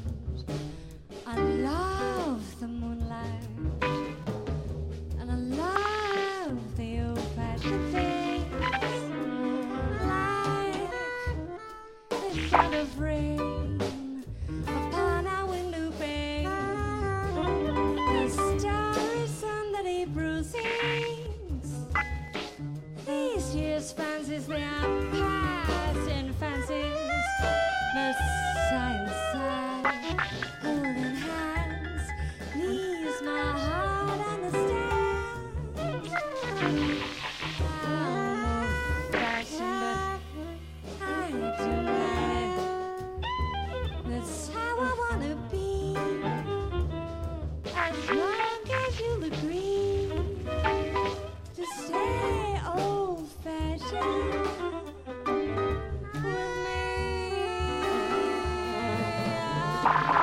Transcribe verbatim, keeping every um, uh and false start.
I love the moonlight, and I love the old-fashioned things, like the shot of rain upon our window pane, the starry sun that April sings. These years' fancies, they are past in fancies, but side by side, holding hands, leaves my heart understand. I'm old-fashioned, but I do like it. That's how I wanna be, as long as you'll agree to stay old-fashioned with me.